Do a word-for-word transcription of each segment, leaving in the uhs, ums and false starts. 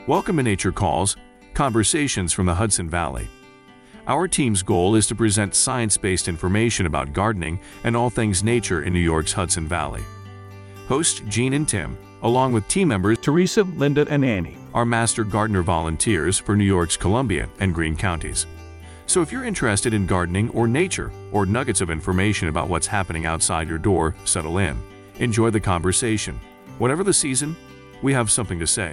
Welcome to Nature Calls, Conversations from the Hudson Valley. Our team's goal is to present science-based information about gardening and all things nature in New York's Hudson Valley. Hosts Jean and Tim, along with team members Teresa, Linda, and Annie, are master gardener volunteers for New York's Columbia and Greene counties. So if you're interested in gardening or nature, or nuggets of information about what's happening outside your door, settle in. Enjoy the conversation. Whatever the season, we have something to say.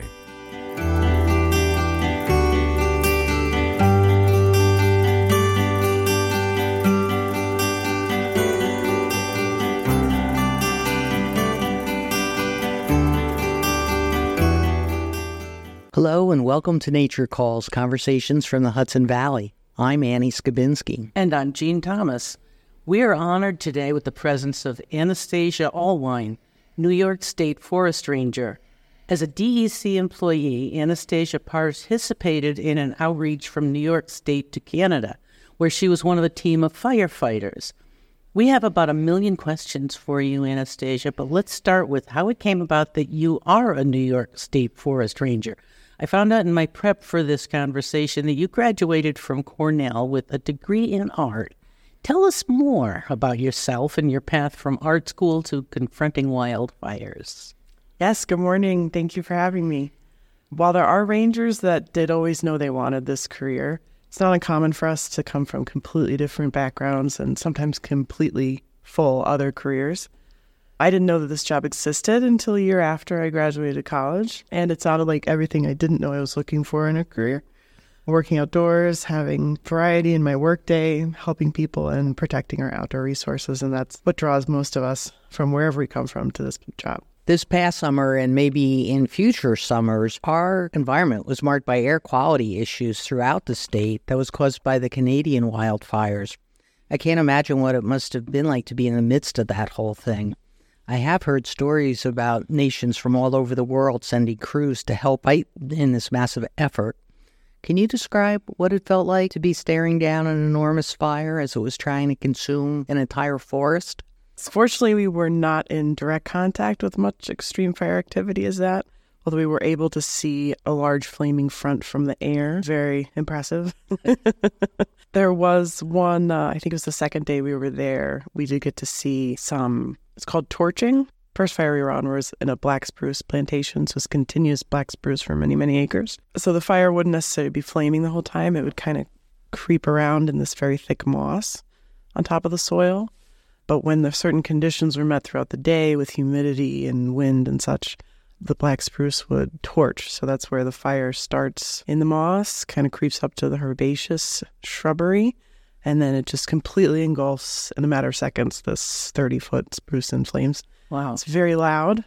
Hello and welcome to Nature Calls, Conversations from the Hudson Valley. I'm Annie Skabinski. And I'm Jean Thomas. We are honored today with the presence of Anastasia Allwine, New York State Forest Ranger. As a D E C employee, Anastasia participated in an outreach from New York State to Canada, where she was one of a team of firefighters. We have about a million questions for you, Anastasia, but let's start with how it came about that you are a New York State Forest Ranger. I found out in my prep for this conversation that you graduated from Cornell with a degree in art. Tell us more about yourself and your path from art school to confronting wildfires. Yes, good morning. Thank you for having me. While there are rangers that did always know they wanted this career, it's not uncommon for us to come from completely different backgrounds and sometimes completely full other careers. I didn't know that this job existed until a year after I graduated college, and it sounded like everything I didn't know I was looking for in a career. Working outdoors, having variety in my workday, helping people, and protecting our outdoor resources, and that's what draws most of us from wherever we come from to this job. This past summer and maybe in future summers, our environment was marked by air quality issues throughout the state that was caused by the Canadian wildfires. I can't imagine what it must have been like to be in the midst of that whole thing. I have heard stories about nations from all over the world sending crews to help fight in this massive effort. Can you describe what it felt like to be staring down an enormous fire as it was trying to consume an entire forest? Fortunately, we were not in direct contact with much extreme fire activity as that, although we were able to see a large flaming front from the air. Very impressive. There was one, uh, I think it was the second day we were there, we did get to see some, it's called torching. First fire we were on was in a black spruce plantation, so it's continuous black spruce for many, many acres. So the fire wouldn't necessarily be flaming the whole time. It would kind of creep around in this very thick moss on top of the soil. But when the certain conditions were met throughout the day with humidity and wind and such, the black spruce would torch. So that's where the fire starts in the moss, kind of creeps up to the herbaceous shrubbery, and then it just completely engulfs in a matter of seconds this thirty-foot spruce in flames. Wow. It's very loud,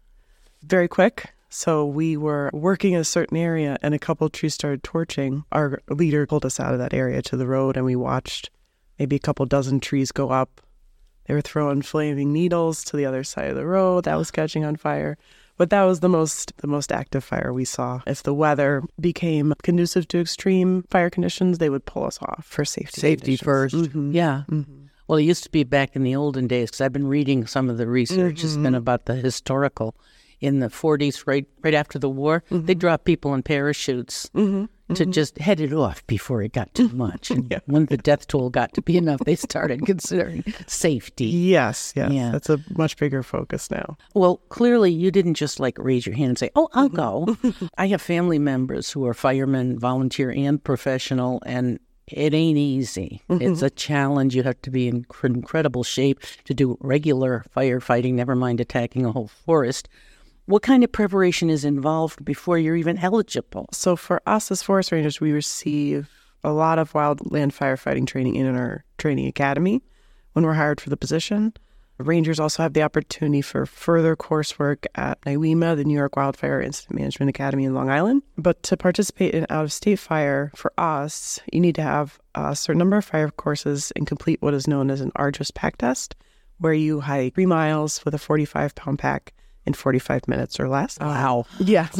very quick. So we were working in a certain area, and a couple of trees started torching. Our leader pulled us out of that area to the road, and we watched maybe a couple dozen trees go up. They were throwing flaming needles to the other side of the road. That was catching on fire. But that was the most the most active fire we saw. If the weather became conducive to extreme fire conditions, they would pull us off for safety. Safety conditions. first. Mm-hmm. Yeah. Mm-hmm. Well, it used to be back in the olden days, because I've been reading some of the research. Mm-hmm. It's been about the historical. In the forties, right right after the war, Mm-hmm. they dropped people in parachutes Mm-hmm. to Mm-hmm. just head it off before it got too much. And Yeah. when the death toll got to be enough, they started considering safety. Yes, yes. Yeah. That's a much bigger focus now. Well, clearly you didn't just like raise your hand and say, oh, I'll go. I have family members who are firemen, volunteer and professional, and it ain't easy. Mm-hmm. It's a challenge. You have to be in cr- incredible shape to do regular firefighting, never mind attacking a whole forest. What kind of preparation is involved before you're even eligible? So for us as forest rangers, we receive a lot of wildland firefighting training in our training academy when we're hired for the position. Rangers also have the opportunity for further coursework at NIWEMA, the New York Wildfire Incident Management Academy in Long Island. But to participate in out-of-state fire, for us, you need to have a certain number of fire courses and complete what is known as an arduous pack test, where you hike three miles with a forty-five pound pack in forty-five minutes or less. Wow. Yes.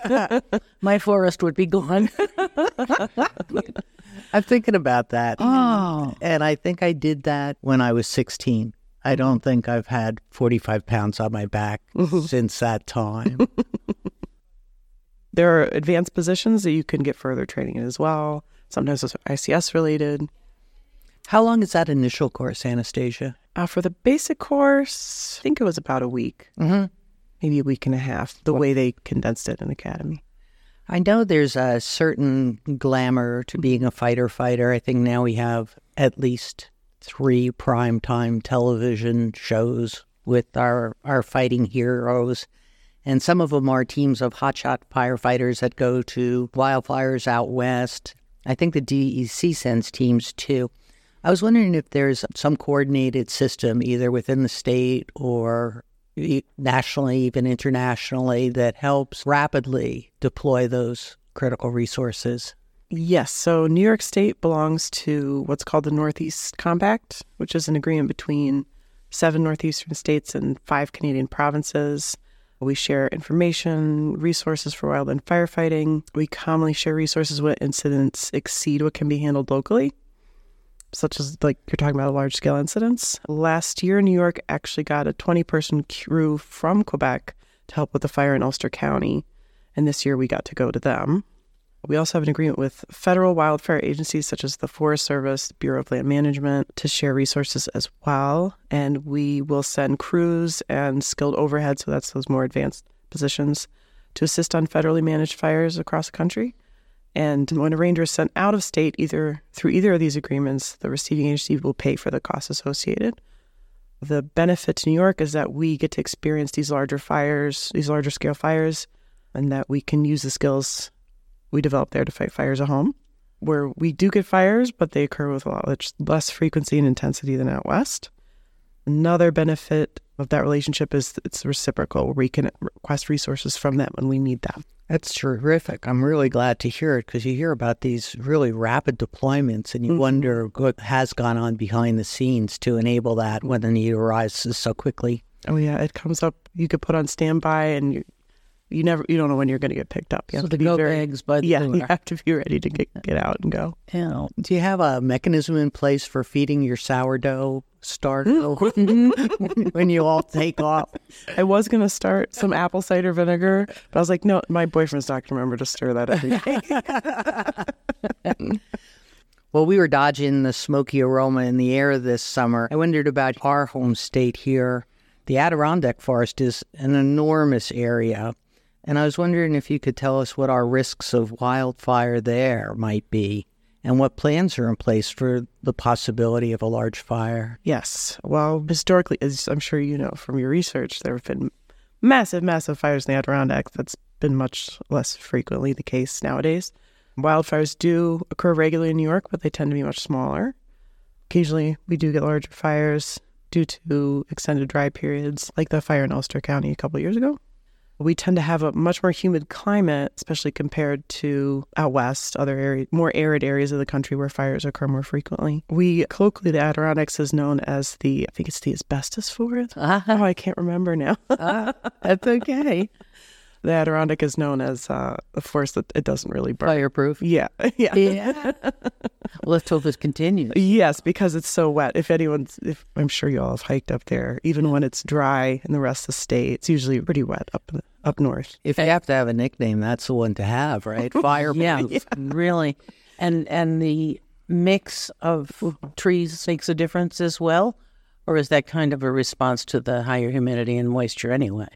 My forest would be gone. I'm thinking about that. Oh. And I think I did that when I was sixteen. I don't think I've had forty-five pounds on my back since that time. There are advanced positions that you can get further training in as well. Sometimes it's I C S related. How long is that initial course, Anastasia? Uh, for the basic course, I think it was about a week, Mm-hmm. maybe a week and a half, the way they condensed it in Academy. I know there's a certain glamour to being a fighter fighter. I think now we have at least three primetime television shows with our, our fighting heroes. And some of them are teams of hotshot firefighters that go to wildfires out west. I think the D E C sends teams too. I was wondering if there's some coordinated system either within the state or nationally, even internationally, that helps rapidly deploy those critical resources. Yes. So New York State belongs to what's called the Northeast Compact, which is an agreement between seven northeastern states and five Canadian provinces. We share information, resources for wildland firefighting. We commonly share resources when incidents exceed what can be handled locally, such as, like, you're talking about large-scale incidents. Last year, New York actually got a twenty-person crew from Quebec to help with the fire in Ulster County, and this year we got to go to them. We also have an agreement with federal wildfire agencies such as the Forest Service, Bureau of Land Management, to share resources as well, and we will send crews and skilled overhead, so that's those more advanced positions, to assist on federally managed fires across the country. And when a ranger is sent out of state, either through either of these agreements, the receiving agency will pay for the costs associated. The benefit to New York is that we get to experience these larger fires, these larger scale fires, and that we can use the skills we develop there to fight fires at home, where we do get fires, but they occur with a lot less frequency and intensity than out west. Another benefit of that relationship is it's reciprocal, where we can request resources from them when we need them. That's terrific. I'm really glad to hear it, because you hear about these really rapid deployments and you mm-hmm. wonder what has gone on behind the scenes to enable that when the need arises so quickly. Oh, yeah. It comes up. You could put on standby and you you never you don't know when you're going to get picked up. You so have the to be go very, bags by the Yeah, door. you have to be ready to get, get out and go. Yeah. Do you have a mechanism in place for feeding your sourdough starter when you all take off? I was going to start some apple cider vinegar, but I was like, no, my boyfriend's not going to remember to stir that every day. Well, we were dodging the smoky aroma in the air this summer. I wondered about our home state here. The Adirondack Forest is an enormous area, and I was wondering if you could tell us what our risks of wildfire there might be and what plans are in place for the possibility of a large fire. Yes. Well, historically, as I'm sure you know from your research, there have been massive, massive fires in the Adirondack. That's been much less frequently the case nowadays. Wildfires do occur regularly in New York, but they tend to be much smaller. Occasionally, we do get larger fires due to extended dry periods, like the fire in Ulster County a couple of years ago. We tend to have a much more humid climate, especially compared to out west, other areas, more arid areas of the country where fires occur more frequently. We, colloquially, the Adirondacks is known as the, I think it's the asbestos forest. Uh-huh. Oh, I can't remember now. uh, that's okay. The Adirondack is known as uh, a forest that it doesn't really burn. Fireproof. Yeah. Yeah. Yeah. Well, let's hope it continues. Yes, because it's so wet. If anyone's, if I'm sure you all have hiked up there, even when it's dry in the rest of the state, it's usually pretty wet up up north. If you have to have a nickname, that's the one to have, right? Fireproof. Yeah, yeah, really. And and the mix of trees makes a difference as well? Or is that kind of a response to the higher humidity and moisture anyway?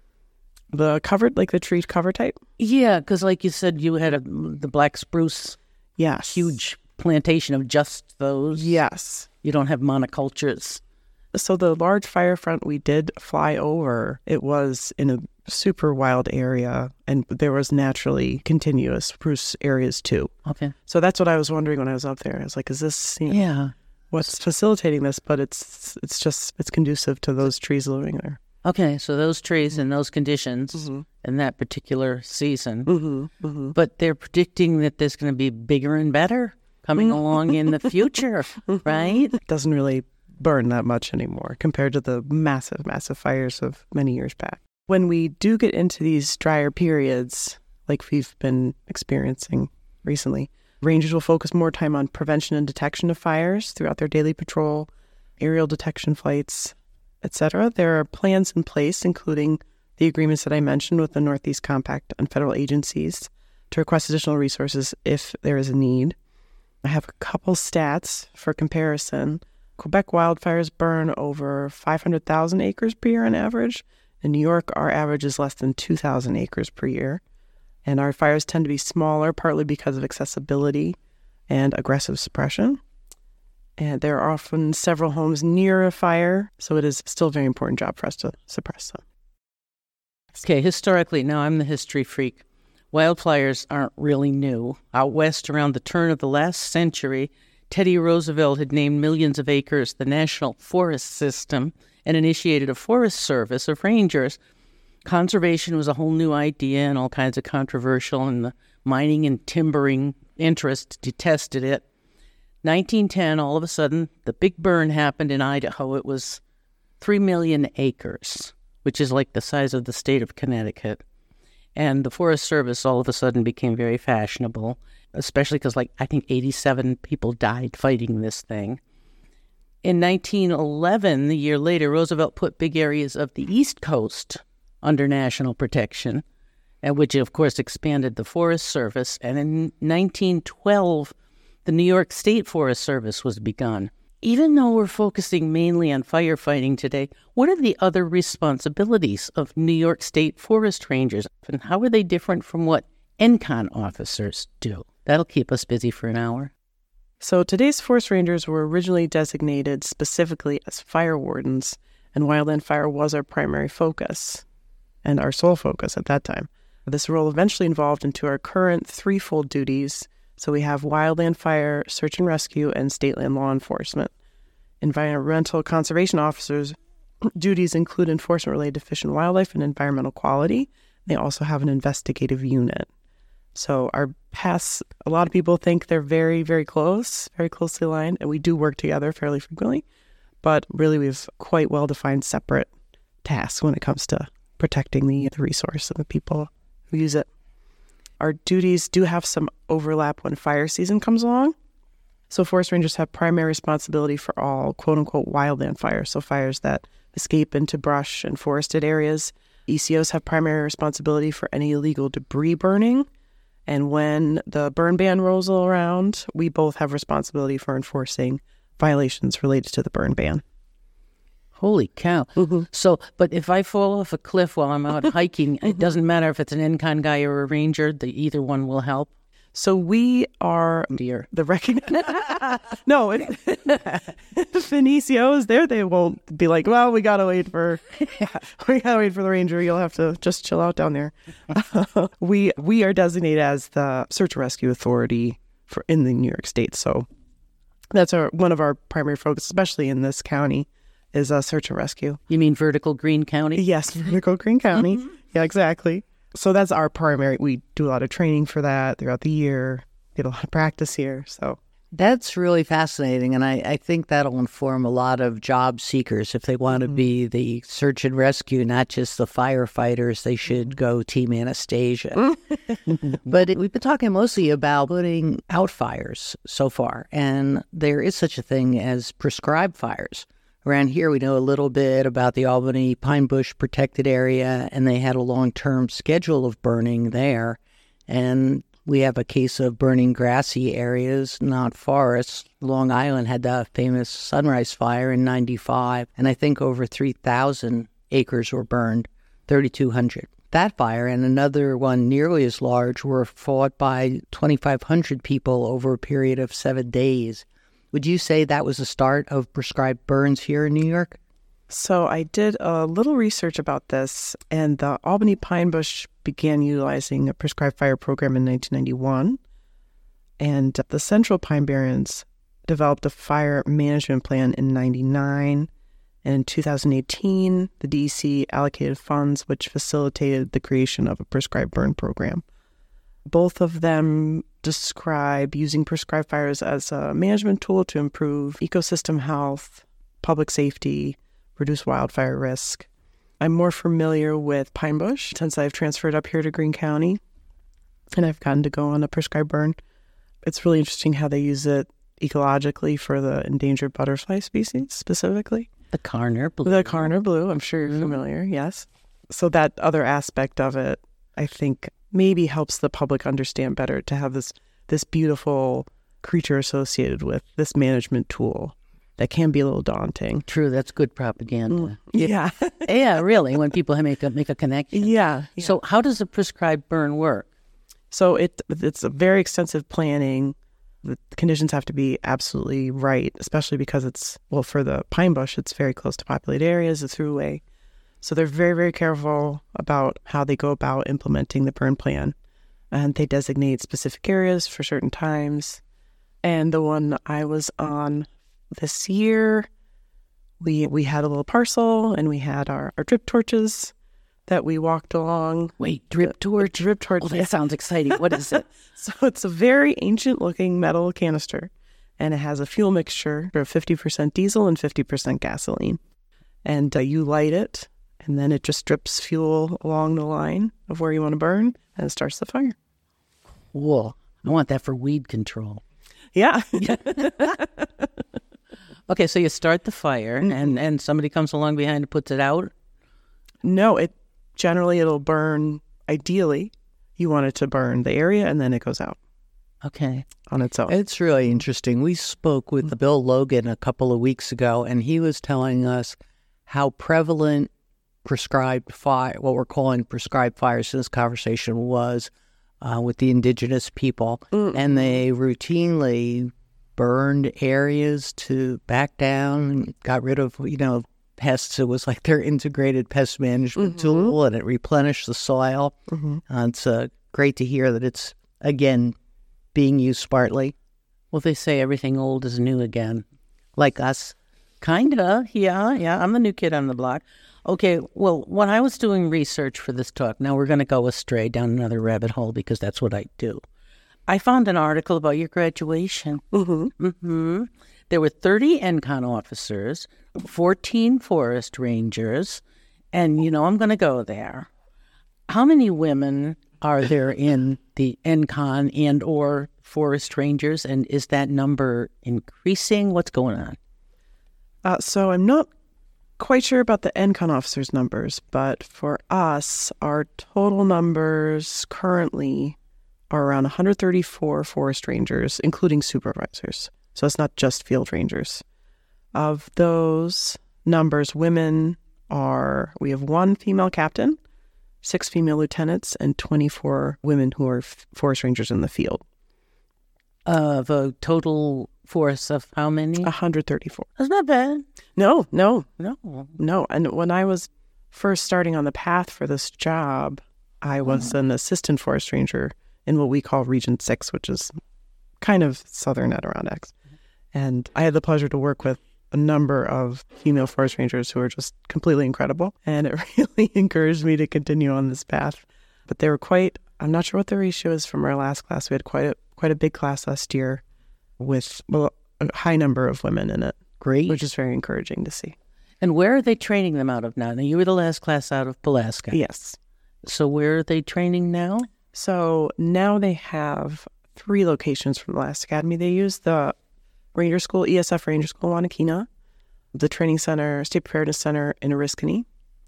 The covered, like the tree cover type? Yeah, because like you said, you had a, the black spruce, yes, huge plantation of just those. Yes. You don't have monocultures. So the large fire front we did fly over, it was in a super wild area, and there was naturally continuous spruce areas too. Okay. So that's what I was wondering when I was up there. I was like, is this, you know, yeah, what's facilitating this? But it's it's just, it's conducive to those trees living there. Okay, so those trees in those conditions mm-hmm. in that particular season, mm-hmm. Mm-hmm. but they're predicting that there's going to be bigger and better coming mm-hmm. along in the future, right? It doesn't really burn that much anymore compared to the massive, massive fires of many years back. When we do get into these drier periods, like we've been experiencing recently, rangers will focus more time on prevention and detection of fires throughout their daily patrol, aerial detection flights, et cetera. There are plans in place, including the agreements that I mentioned with the Northeast Compact and federal agencies to request additional resources if there is a need. I have a couple stats for comparison. Quebec wildfires burn over five hundred thousand acres per year on average. In New York, our average is less than two thousand acres per year. And our fires tend to be smaller, partly because of accessibility and aggressive suppression. And there are often several homes near a fire, so it is still a very important job for us to suppress them. Okay, historically, now I'm the history freak. Wildfires aren't really new. Out west, around the turn of the last century, Teddy Roosevelt had named millions of acres the National Forest System and initiated a forest service of rangers. Conservation was a whole new idea and all kinds of controversial, and the mining and timbering interests detested it. nineteen ten, all of a sudden, the big burn happened in Idaho. It was three million acres, which is like the size of the state of Connecticut. And the Forest Service all of a sudden became very fashionable, especially because, like, I think eighty-seven people died fighting this thing. In nineteen eleven, the year later, Roosevelt put big areas of the East Coast under national protection, and which, of course, expanded the Forest Service. And in nineteen twelve, the New York State Forest Service was begun. Even though we're focusing mainly on firefighting today, what are the other responsibilities of New York State Forest Rangers, and how are they different from what N C O N officers do? That'll keep us busy for an hour. So today's forest rangers were originally designated specifically as fire wardens, and wildland fire was our primary focus and our sole focus at that time. This role eventually evolved into our current threefold duties. So we have wildland fire, search and rescue, and state land law enforcement. Environmental conservation officers' duties include enforcement related to fish and wildlife and environmental quality. They also have an investigative unit. So our paths, a lot of people think they're very, very close, very closely aligned, and we do work together fairly frequently. But really, we have quite well-defined separate tasks when it comes to protecting the, the resource and the people who use it. Our duties do have some overlap when fire season comes along. So forest rangers have primary responsibility for all quote-unquote wildland fires, so fires that escape into brush and forested areas. E C Os have primary responsibility for any illegal debris burning. And when the burn ban rolls around, we both have responsibility for enforcing violations related to the burn ban. Holy cow. Mm-hmm. So, but if I fall off a cliff while I'm out hiking, it doesn't matter if it's an N C O N guy or a ranger, the, either one will help? So we are Dear. the recognized... no, if, if an E C O is there, they won't be like, well, we got to wait for we got to wait for the ranger. You'll have to just chill out down there. we we are designated as the search and rescue authority for in the New York State. So that's our one of our primary focus, especially in this county, is uh, search and rescue. You mean vertical Greene County? Yes, vertical Greene County. Yeah, exactly. So that's our primary. We do a lot of training for that throughout the year, get a lot of practice here. So that's really fascinating. And I, I think that'll inform a lot of job seekers. If they want to mm-hmm. be the search and rescue, not just the firefighters, they should go Team Anastasia. But it, we've been talking mostly about putting out fires so far. And there is such a thing as prescribed fires. Around here, we know a little bit about the Albany Pine Bush Protected Area, and they had a long-term schedule of burning there. And we have a case of burning grassy areas, not forests. Long Island had the famous Sunrise Fire in ninety-five, and I think over three thousand acres were burned, thirty-two hundred. That fire and another one nearly as large were fought by twenty-five hundred people over a period of seven days. Would you say that was the start of prescribed burns here in New York? So I did a little research about this, and the Albany Pine Bush began utilizing a prescribed fire program in nineteen ninety-one, and the Central Pine Barrens developed a fire management plan in ninety-nine, and in two thousand eighteen, the D E C allocated funds which facilitated the creation of a prescribed burn program. Both of them describe using prescribed fires as a management tool to improve ecosystem health, public safety, reduce wildfire risk. I'm more familiar with Pine Bush since I've transferred up here to Greene County, and I've gotten to go on a prescribed burn. It's really interesting how they use it ecologically for the endangered butterfly species specifically. The Carner blue. The Carner blue, I'm sure you're familiar, yes. So that other aspect of it, I think, maybe helps the public understand better to have this this beautiful creature associated with this management tool that can be a little daunting. True, that's good propaganda. Yeah. Yeah, really, when people make a, make a connection. Yeah. yeah. So how does a prescribed burn work? So it it's a very extensive planning. The conditions have to be absolutely right, especially because it's, well, for the pine bush, it's very close to populated areas, a throughway. So they're very, very careful about how they go about implementing the burn plan. And they designate specific areas for certain times. And the one I was on this year, we we had a little parcel and we had our, our drip torches that we walked along. Wait, drip torch? Drip torch. Oh, that sounds exciting. What is it? So it's a very ancient-looking metal canister, and it has a fuel mixture of fifty percent diesel and fifty percent gasoline. And uh, you light it, and then it just drips fuel along the line of where you want to burn, and it starts the fire. Cool. I want that for weed control. Yeah. Okay, so you start the fire, mm-hmm. and, and somebody comes along behind and puts it out? No, it generally it'll burn, ideally, you want it to burn the area, and then it goes out. Okay. On its own. It's really interesting. We spoke with Bill Logan a couple of weeks ago, and he was telling us how prevalent prescribed fire, what we're calling prescribed fires in this conversation was uh, with the indigenous people. Mm. And they routinely burned areas to back down, got rid of, you know, pests. It was like their integrated pest management mm-hmm. tool, and it replenished the soil. Mm-hmm. Uh, it's uh, great to hear that it's, again, being used smartly. Well, they say everything old is new again. Like us. Kinda, yeah, yeah. I'm the new kid on the block. Okay, well, when I was doing research for this talk, now we're going to go astray down another rabbit hole because that's what I do. I found an article about your graduation. Mm-hmm. Mm-hmm. There were thirty N CON officers, fourteen forest rangers, and, you know, I'm going to go there. How many women are there in the N CON and or forest rangers, and is that number increasing? What's going on? Uh, so I'm not quite sure about the N CON officers' numbers, but for us, our total numbers currently are around one hundred thirty-four forest rangers, including supervisors. So it's not just field rangers. Of those numbers, women are, we have one female captain, six female lieutenants, and twenty-four women who are f- forest rangers in the field. Of a total force of how many? one hundred thirty-four. That's not bad. No, no, no, no. And when I was first starting on the path for this job, I was oh. an assistant forest ranger in what we call Region six, which is kind of southern Adirondacks. And I had the pleasure to work with a number of female forest rangers who are just completely incredible. And it really encouraged me to continue on this path. But they were quite, I'm not sure what the ratio is from our last class. We had quite a quite a big class last year with well, a high number of women in it. Great. Which is very encouraging to see. And where are they training them out of now? Now, you were the last class out of Pulaski. Yes. So where are they training now? So now they have three locations from the last academy. They use the Ranger School, E S F Ranger School in Wanakena, the Training Center, State Preparedness Center in Oriskany,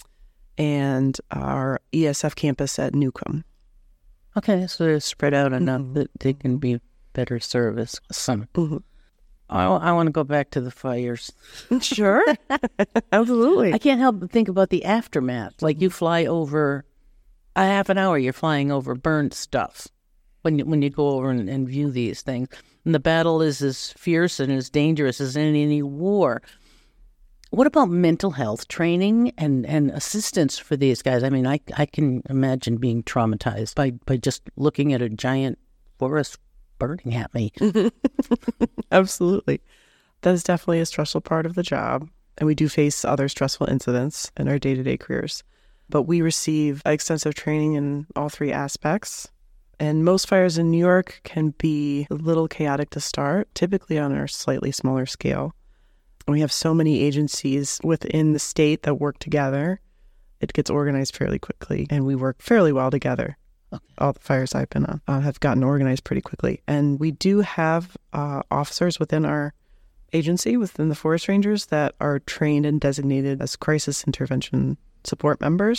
and our E S F campus at Newcomb. Okay, so they're spread out enough mm-hmm. that they can be better service. Some. Mm-hmm. I, I want to go back to the fires. Sure. Absolutely. I can't help but think about the aftermath. Like you fly over a half an hour, you're flying over burned stuff when you, when you go over and, and view these things. And the battle is as fierce and as dangerous as in any war. What about mental health training and, and assistance for these guys? I mean, I, I can imagine being traumatized by, by just looking at a giant forest burning at me. Absolutely. That is definitely a stressful part of the job. And we do face other stressful incidents in our day-to-day careers. But we receive extensive training in all three aspects. And most fires in New York can be a little chaotic to start, typically on our slightly smaller scale. We have so many agencies within the state that work together. It gets organized fairly quickly, and we work fairly well together. Okay. All the fires I've been on uh, have gotten organized pretty quickly. And we do have uh, officers within our agency, within the Forest Rangers, that are trained and designated as crisis intervention support members.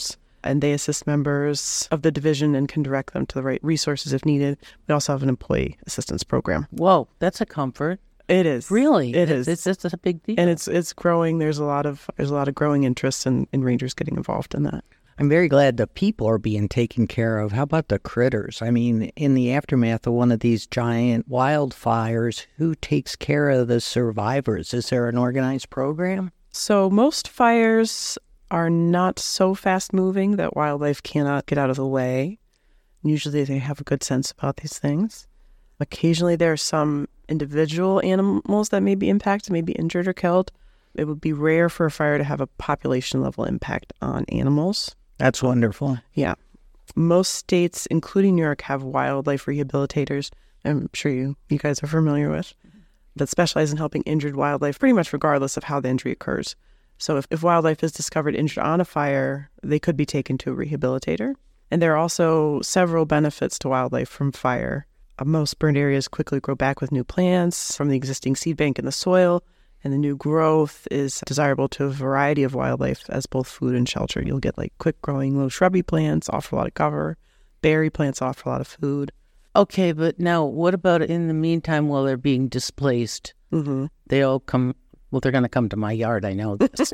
and they assist members of the division and can direct them to the right resources if needed. We also have an employee assistance program. Whoa, that's a comfort. It is. Really? It is. It's, it's, it's a big deal. And it's it's growing. There's a lot of there's a lot of growing interest in, in rangers getting involved in that. I'm very glad the people are being taken care of. How about the critters? I mean, in the aftermath of one of these giant wildfires, who takes care of the survivors? Is there an organized program? So most fires are not so fast-moving that wildlife cannot get out of the way. Usually they have a good sense about these things. Occasionally there are some individual animals that may be impacted, may be injured or killed. It would be rare for a fire to have a population-level impact on animals. That's wonderful. Yeah. Most states, including New York, have wildlife rehabilitators, I'm sure you, you guys are familiar with, that specialize in helping injured wildlife pretty much regardless of how the injury occurs. So if, if wildlife is discovered injured on a fire, they could be taken to a rehabilitator. And there are also several benefits to wildlife from fire. Uh, most burned areas quickly grow back with new plants from the existing seed bank in the soil, and the new growth is desirable to a variety of wildlife as both food and shelter. You'll get like quick-growing low shrubby plants, offer a lot of cover. Berry plants offer a lot of food. Okay, but now what about in the meantime while they're being displaced? Mm-hmm. They all come, well, they're going to come to my yard, I know this.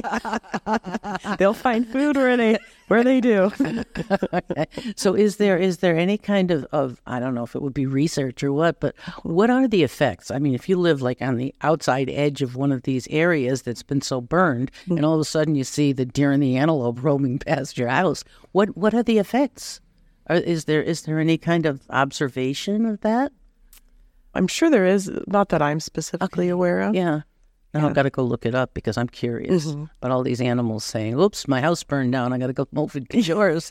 They'll find food where they where they do. Okay. So is there is there any kind of, of, I don't know if it would be research or what, but what are the effects? I mean, if you live like on the outside edge of one of these areas that's been so burned, mm-hmm. and all of a sudden you see the deer and the antelope roaming past your house, what what are the effects? Are, is there is there any kind of observation of that? I'm sure there is, not that I'm specifically okay. aware of. Yeah. Now yeah. I've got to go look it up because I'm curious mm-hmm. about all these animals saying, oops, my house burned down. I got to go move it to yours.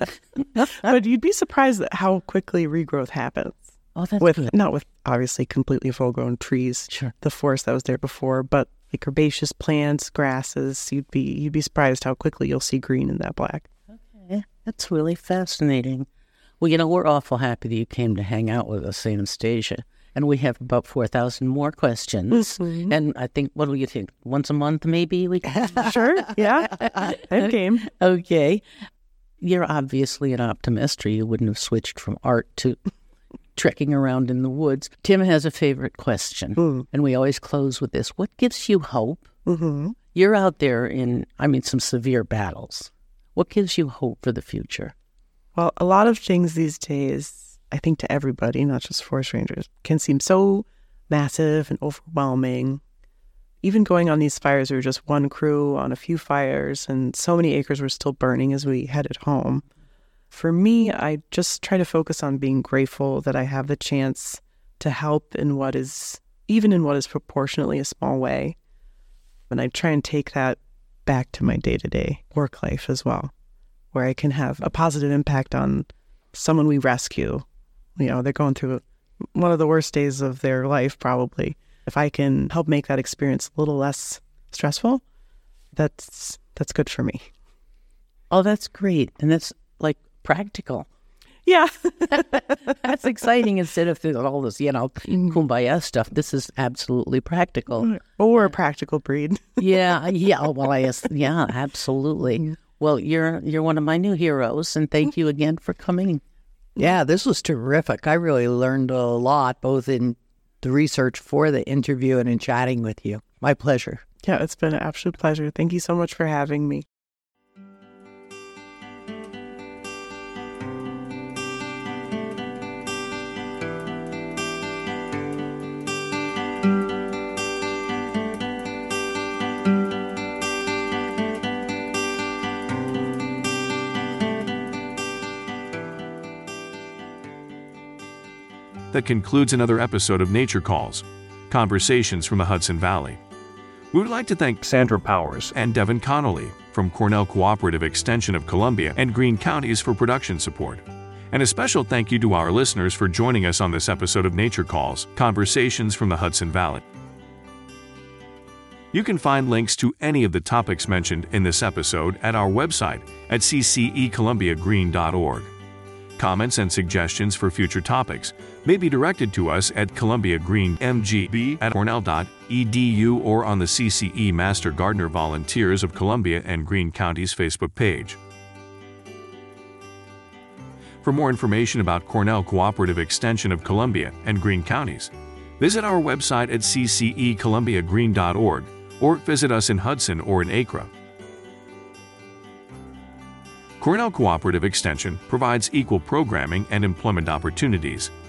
But you'd be surprised at how quickly regrowth happens. Oh, that's with, good. Not with, obviously, completely full-grown trees, sure. the forest that was there before, but like herbaceous plants, grasses, you'd be you'd be surprised how quickly you'll see green in that black. Okay, that's really fascinating. Well, you know, we're awful happy that you came to hang out with us, Anastasia. And we have about four thousand more questions. Mm-hmm. And I think, what do you think? Once a month, maybe? we can... Sure, yeah. That game. Okay. You're obviously an optimist, or you wouldn't have switched from art to trekking around in the woods. Tim has a favorite question, mm. and we always close with this. What gives you hope? Mm-hmm. You're out there in, I mean, some severe battles. What gives you hope for the future? Well, a lot of things these days, I think to everybody, not just forest rangers, can seem so massive and overwhelming. Even going on these fires, we were just one crew on a few fires, and so many acres were still burning as we headed home. For me, I just try to focus on being grateful that I have the chance to help in what is, even in what is proportionately a small way. And I try and take that back to my day-to-day work life as well, where I can have a positive impact on someone we rescue. You know, they're going through one of the worst days of their life, probably. If I can help make that experience a little less stressful, that's that's good for me. Oh, that's great. And that's, like, practical. Yeah. That's exciting instead of all this, you know, kumbaya stuff. This is absolutely practical. Oh, we're a practical breed. yeah, yeah. Oh, well, I yeah, absolutely. Well, you're you're one of my new heroes, and thank you again for coming. Yeah, this was terrific. I really learned a lot, both in the research for the interview and in chatting with you. My pleasure. Yeah, it's been an absolute pleasure. Thank you so much for having me. That concludes another episode of Nature Calls, Conversations from the Hudson Valley. We would like to thank Sandra Powers and Devin Connolly from Cornell Cooperative Extension of Columbia and Greene Counties for production support. And a special thank you to our listeners for joining us on this episode of Nature Calls, Conversations from the Hudson Valley. You can find links to any of the topics mentioned in this episode at our website at c c e columbia green dot org. Comments and suggestions for future topics may be directed to us at Columbia Green M G B at cornell dot e d u or on the C C E Master Gardener Volunteers of Columbia and Greene Counties Facebook page. For more information about Cornell Cooperative Extension of Columbia and Greene Counties, visit our website at c c e columbia greene dot org or visit us in Hudson or in Acra. Cornell Cooperative Extension provides equal programming and employment opportunities